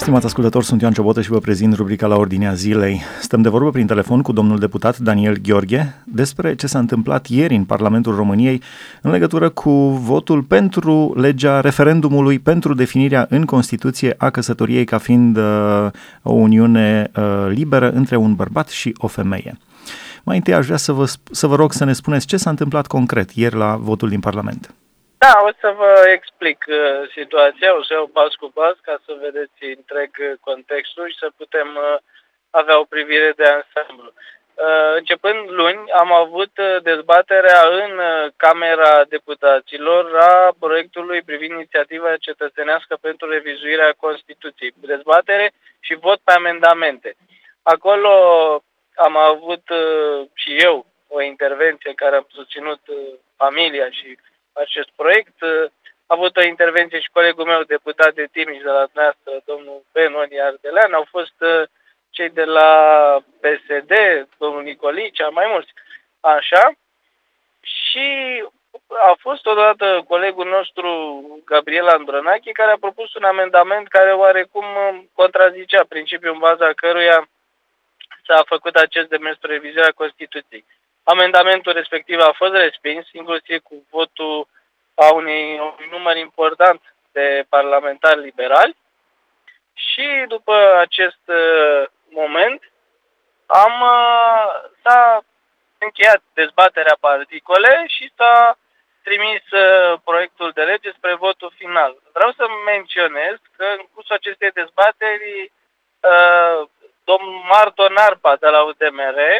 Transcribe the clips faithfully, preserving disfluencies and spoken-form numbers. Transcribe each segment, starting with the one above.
Stimați ascultători, sunt Ioan Ciobotă și vă prezint rubrica La Ordinea Zilei. Stăm de vorbă prin telefon cu domnul deputat Daniel Gheorghe despre ce s-a întâmplat ieri în Parlamentul României în legătură cu votul pentru legea referendumului pentru definirea în Constituție a căsătoriei ca fiind uh, o uniune uh, liberă între un bărbat și o femeie. Mai întâi aș vrea să vă, să vă rog să ne spuneți ce s-a întâmplat concret ieri la votul din Parlament. Da, o să vă explic uh, situația, o să iau pas cu pas ca să vedeți întreg contextul și să putem uh, avea o privire de ansamblu. Uh, începând luni, am avut uh, dezbaterea în uh, Camera Deputaților a proiectului privind inițiativa cetățenească pentru revizuirea Constituției. Dezbatere și vot pe amendamente. Acolo am avut uh, și eu o intervenție care am susținut uh, familia și acest proiect. A avut o intervenție și colegul meu, deputat de Timiș de la dumneavoastră, domnul Benoni Ardelean, au fost cei de la P S D, domnul Nicolicea, mai mulți. Așa. Și a fost odată colegul nostru, Gabriel Andronache, care a propus un amendament care oarecum contrazicea principiul în baza căruia s-a făcut acest demers spre revizuirea Constituției. Amendamentul respectiv a fost respins, inclusiv cu votul a unui, unui număr important de parlamentari liberali. Și după acest uh, moment am uh, s-a încheiat dezbaterea pe articole și s-a trimis uh, proiectul de lege spre votul final. Vreau să menționez că în cursul acestei dezbateri uh, domnul Marton Arpa de la U D M R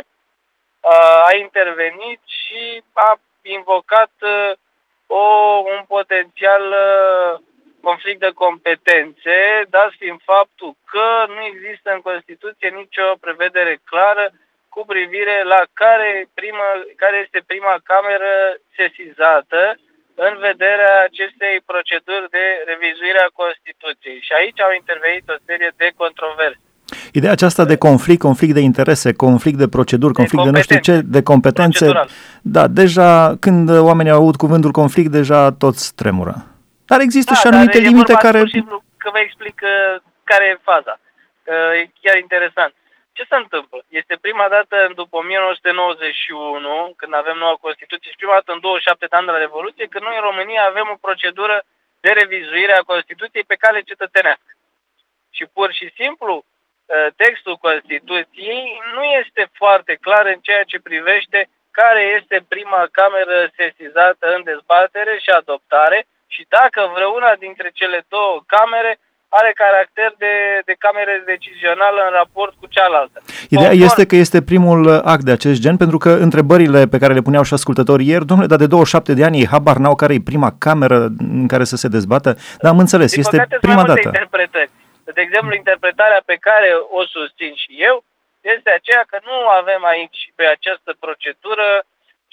a intervenit și a invocat uh, o, un potențial uh, conflict de competențe, dat fiind faptul că nu există în Constituție nicio prevedere clară cu privire la care, primă, care este prima cameră sesizată în vederea acestei proceduri de revizuire a Constituției. Și aici au intervenit o serie de controverse. Ideea aceasta de conflict, conflict de interese, conflict de proceduri, de conflict de nu știu ce, de competențe, procedural. Da, deja când oamenii au auzit cuvântul conflict, deja toți tremură. Dar există da, și anumite limite care... Simplu că vă explic uh, care e faza. Uh, e chiar interesant. Ce se întâmplă? Este prima dată după o mie nouă sute nouăzeci și unu, când avem noua Constituție, și prima dată în douăzeci și șapte de ani de la Revoluție, când noi în România avem o procedură de revizuire a Constituției pe cale cetățenească. Și pur și simplu, textul Constituției nu este foarte clar în ceea ce privește care este prima cameră sesizată în dezbatere și adoptare și dacă vreuna dintre cele două camere are caracter de, de cameră decizională în raport cu cealaltă. Ideea Conform... este că este primul act de acest gen, pentru că întrebările pe care le puneau și ascultătorii ieri, domnule, dar de douăzeci și șapte de ani ei habar n-au care e prima cameră în care să se dezbată, dar am înțeles, din este păcate, prima dată. Interpretări. De exemplu, interpretarea pe care o susțin și eu este aceea că nu avem aici pe această procedură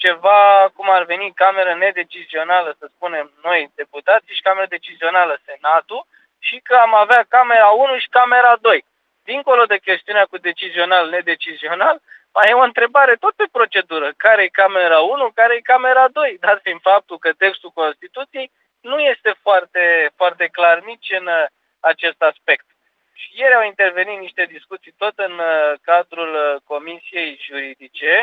ceva cum ar veni cameră nedecizională, să spunem noi deputații, și cameră decizională Senatul, și că am avea camera unu și camera doi. Dincolo de chestiunea cu decizional, nedecizional, mai e o întrebare tot pe procedură. Care e camera unu, care e camera doi? Dar fiind faptul că textul Constituției nu este foarte, foarte clar nici în acest aspect. Și ieri au intervenit niște discuții tot în cadrul Comisiei Juridice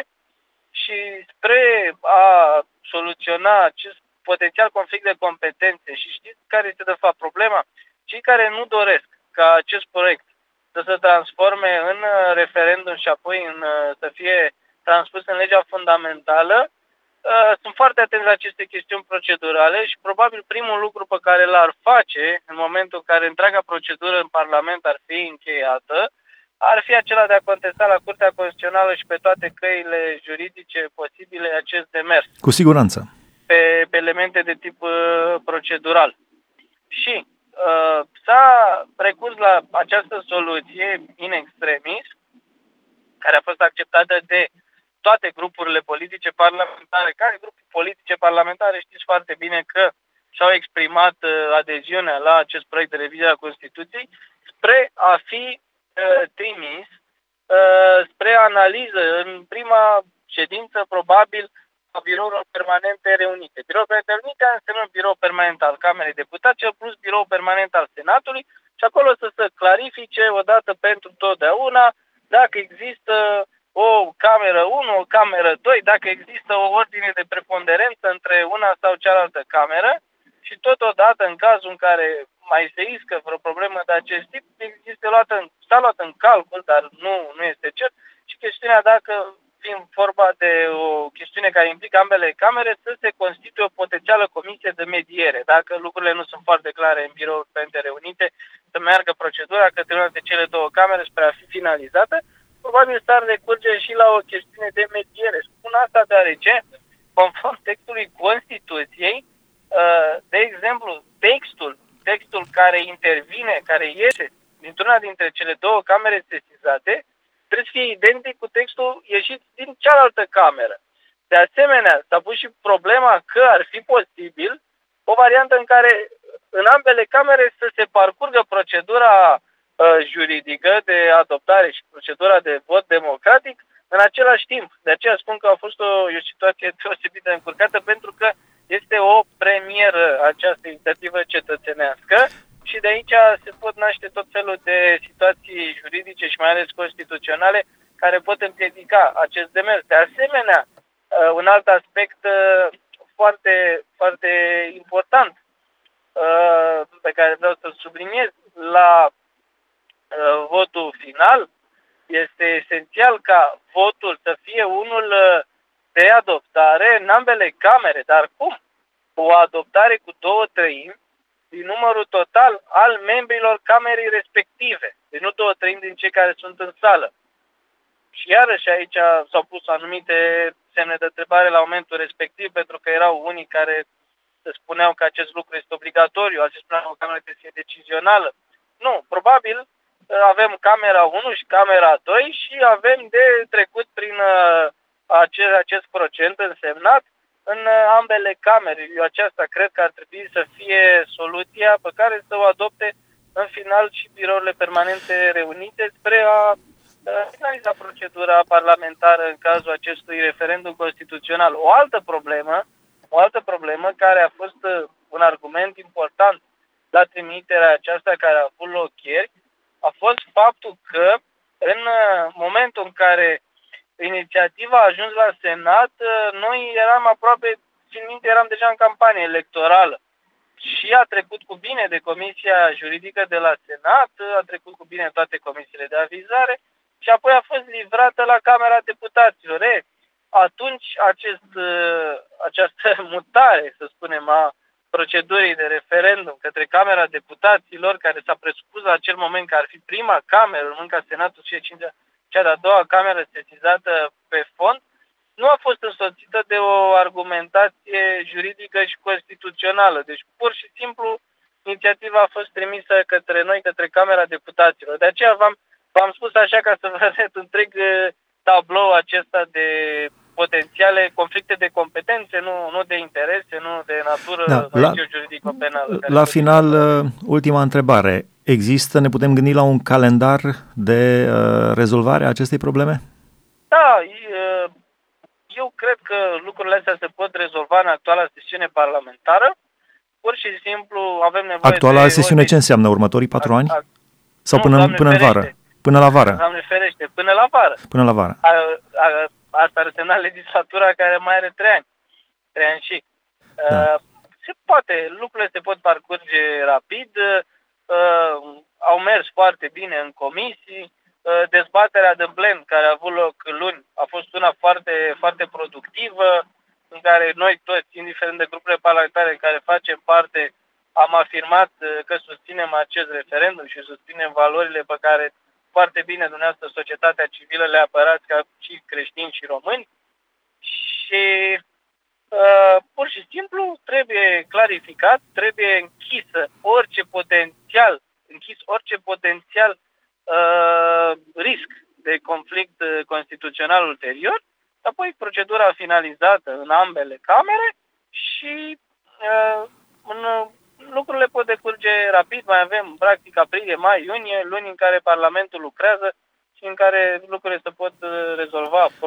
și spre a soluționa acest potențial conflict de competențe. Și știți care este de fapt problema? Cei care nu doresc ca acest proiect să se transforme în referendum și apoi în, să fie transpus în legea fundamentală, sunt foarte atenți la aceste chestiuni procedurale și probabil primul lucru pe care l-ar face în momentul în care întreaga procedură în Parlament ar fi încheiată, ar fi acela de a contesta la Curtea Constituțională și pe toate căile juridice posibile acest demers. Cu siguranță. Pe, pe elemente de tip uh, procedural. Și uh, s-a recurs la această soluție in extremis, care a fost acceptată de toate grupurile politice parlamentare. Care grupuri politice parlamentare știți foarte bine că și-au exprimat uh, adeziunea la acest proiect de revizuire a Constituției spre a fi uh, trimis uh, spre analiză în prima ședință, probabil, a birourilor permanente reunite. Biroul permanente reunite înseamnă birou permanent al Camerei Deputaților plus birou permanent al Senatului și și acolo să se clarifice odată pentru totdeauna dacă există o cameră unu, o cameră doi, dacă există o ordine de preponderență între una sau cealaltă cameră și totodată în cazul în care mai se iscă vreo problemă de acest tip, există luată în, s-a luat în calcul, dar nu, nu este cert, și chestiunea dacă, fiind vorba de o chestiune care implică ambele camere, să se constituie o potențială comisie de mediere. Dacă lucrurile nu sunt foarte clare în biroul Părinte Reunite, să meargă procedura către una de cele două camere spre a fi finalizată, probabil s-ar recurge și la o chestiune de mediere. Spun asta deoarece, conform textului Constituției, de exemplu, textul, textul care intervine, care iese dintr-una dintre cele două camere sesizate, trebuie să fie identic cu textul ieșit din cealaltă cameră. De asemenea, s-a pus și problema că ar fi posibil o variantă în care în ambele camere să se parcurgă procedura uh, juridică de adoptare și procedura de vot democratic în același timp. De aceea spun că a fost o, o situație deosebit de încurcată, pentru că este o premieră această inițiativă cetățenească și de aici se pot naște tot felul de situații juridice și mai ales constituționale care pot împiedica acest demers. De asemenea, un alt aspect foarte, foarte important pe care vreau să-l subliniez, la votul final este esențial ca votul să fie unul de adoptare în ambele camere. Dar cum? O adoptare cu două treimi din numărul total al membrilor camerei respective. Deci nu două treimi din cei care sunt în sală. Și iarăși aici s-au pus anumite semne de întrebare la momentul respectiv, pentru că erau unii care se spuneau că acest lucru este obligatoriu, alții spuneau că o cameră trebuie să fie decizională. Nu, probabil avem camera unu și camera doi și avem de trecut prin acest, acest procent însemnat în ambele camere. Eu aceasta cred că ar trebui să fie soluția pe care să o adopte în final și birourile permanente reunite spre a finaliza procedura parlamentară în cazul acestui referendum constituțional. O altă problemă, o altă problemă care a fost un argument important la trimiterea aceasta care a avut loc ieri, a fost faptul că în momentul în care inițiativa a ajuns la Senat, noi eram aproape, țin minte, eram deja în campanie electorală. Și a trecut cu bine de Comisia Juridică de la Senat, a trecut cu bine toate comisiile de avizare și apoi a fost livrată la Camera Deputaților. E, atunci acest, această mutare, să spunem, a procedurii de referendum către Camera Deputaților, care s-a presupus la acel moment că ar fi prima cameră, urmând ca Senatul și cea de-a doua cameră sesizată pe fond, nu a fost însoțită de o argumentație juridică și constituțională. Deci, pur și simplu, inițiativa a fost trimisă către noi, către Camera Deputaților. De aceea v-am, v-am spus așa ca să vă arăt întreg tablou acesta de potențiale conflicte de competențe, nu, nu de interese, nu de natură da, la, juridico-penală. La final, ultima întrebare. Există, ne putem gândi la un calendar de uh, rezolvare a acestei probleme? Da, eu cred că lucrurile astea se pot rezolva în actuala sesiune parlamentară. Pur și simplu avem nevoie actuala de... sesiune o... ce înseamnă? Următorii patru a, ani? A, Sau nu, până, până în vară? Până la vară? Doamne ferește, până la vară. Până la vară. A, a, asta ar însemna legislatura care mai are trei ani. Trei ani și. Da. Uh, se poate, lucrurile se pot parcurge rapid. Uh, au mers foarte bine în comisii. Uh, dezbaterea de plen care a avut loc luni a fost una foarte, foarte productivă, în care noi toți, indiferent de grupurile parlamentare în care facem parte, am afirmat că susținem acest referendum și susținem valorile pe care foarte bine dumneavoastră societatea civilă le apărați ca și creștini și români. Și uh, pur și simplu trebuie clarificat, trebuie închisă orice potențial, închis orice potențial uh, risc de conflict constituțional ulterior, apoi procedura finalizată în ambele camere și uh, în, lucrurile pot decurge rapid. Mai avem practic aprilie, mai, iunie, luni în care Parlamentul lucrează și în care lucrurile se pot rezolva prompt și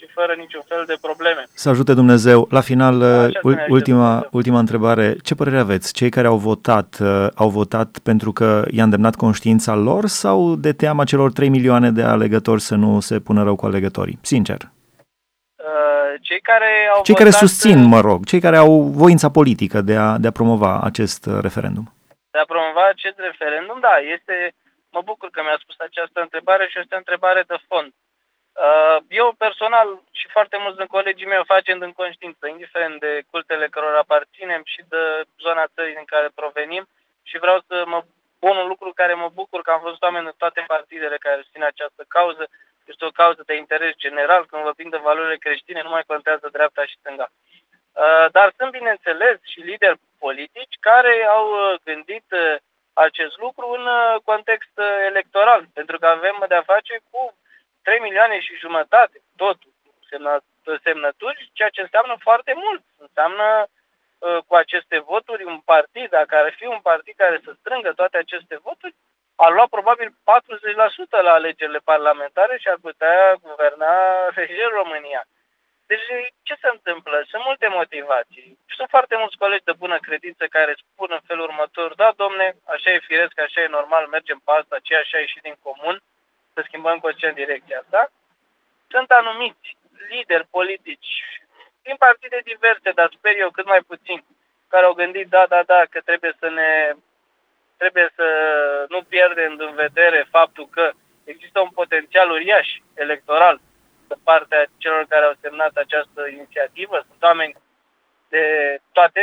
și fără niciun fel de probleme. Să ajute Dumnezeu. La final, Așa ultima, Dumnezeu. ultima întrebare. Ce părere aveți? Cei care au votat, au votat pentru că i-a îndemnat conștiința lor sau de teama celor trei milioane de alegători să nu se pună rău cu alegătorii? Sincer. Cei care au Cei votat, care susțin, mă rog, cei care au voința politică de a, de a promova acest referendum. De a promova acest referendum, da, este, mă bucur că mi-a spus această întrebare și este o întrebare de fond. Eu personal și foarte mulți din colegii mei o facem din conștiință, indiferent de cultele cărora aparținem și de zona țării din care provenim, și vreau să mă pun un lucru care mă bucur că am văzut oameni în toate partidele care susțin această cauză. Este o cauză de interes general, când vorbim de valorile creștine, nu mai contează dreapta și stânga. Dar sunt, bineînțeles, și lideri politici care au gândit acest lucru în context electoral, pentru că avem de-a face cu trei milioane și jumătate, totul, semnături, ceea ce înseamnă foarte mult. Înseamnă cu aceste voturi un partid, dacă ar fi un partid care să strângă toate aceste voturi, ar lua probabil patruzeci la sută la alegerile parlamentare și ar putea guverna lejer România. Deci ce se întâmplă? Sunt multe motivații. Sunt foarte mulți colegi de bună credință care spun în felul următor: da, domne, așa e firesc, așa e normal, mergem pe asta, ce așa a ieșit din comun, să schimbăm conștient direcția asta. Sunt anumiți lideri politici din partide diverse, dar sper eu cât mai puțin, care au gândit, da, da, da, că trebuie să ne trebuie să nu pierdem în vedere faptul că există un potențial uriaș electoral de partea celor care au semnat această inițiativă. Sunt oameni de toate